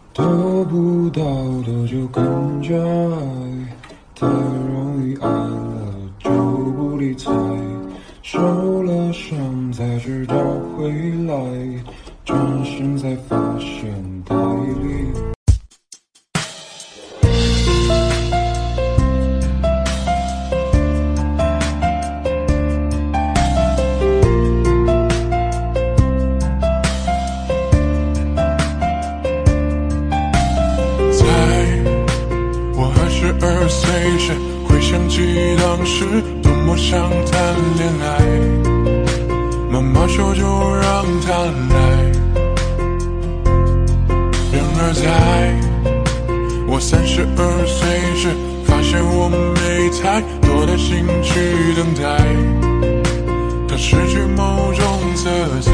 得不到的就更加爱，太容易爱了就不理睬，受了伤才知道回来，转身才发现太离。 12岁时，回想起当时多么想谈恋爱，妈妈说就让他来。然而在我32岁时，发现我没太多的兴趣等待，它失去某种色彩，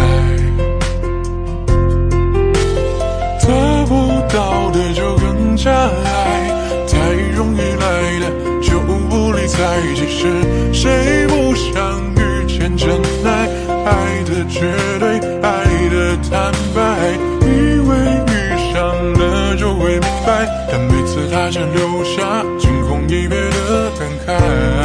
得不到的就更加爱，太容易来的就不理睬，其实谁不想遇见真爱，爱的绝对，爱的坦白，以为遇上了就会明白，但每次他只留下惊鸿一瞥的感慨。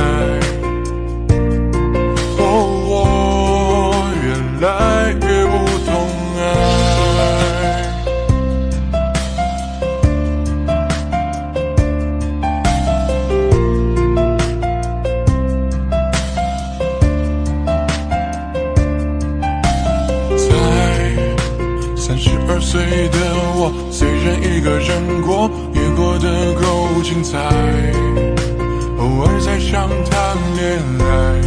我越来越不懂爱。32岁的我，虽然一个人过，也过得够精彩，偶尔在想谈恋爱。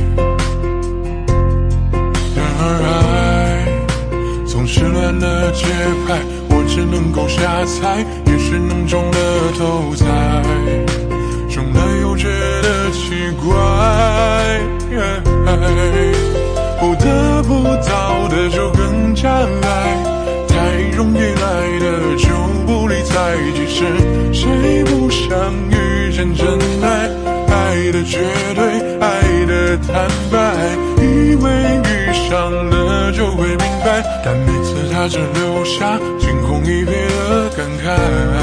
然而爱总是乱了节拍，我只能够瞎猜，也许能中了头彩，中了又觉得奇怪。得不到的就更加来，太容易来的就不理睬，其实谁不想遇见真爱，爱的绝对，爱的坦白，以为遇上了就会明白，但每次他只留下惊鸿一瞥的感慨。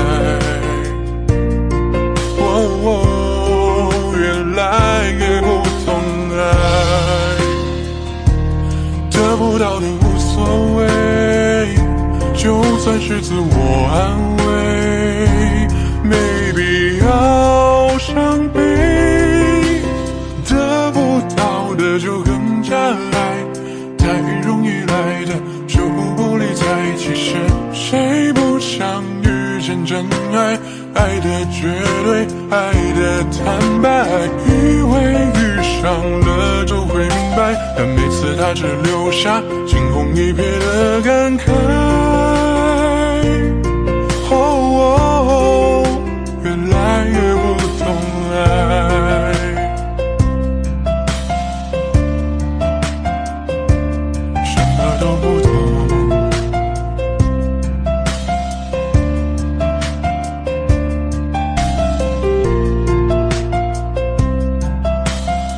越来越不懂爱，得不到的无所谓，就算是自我安慰，没必要伤悲。得不到的就更加来，太容易来的就不理睬，其实谁不想遇见真爱，爱的绝对，爱的坦白，以为遇上了就会明白，但每次他只留下惊鸿一瞥的感慨。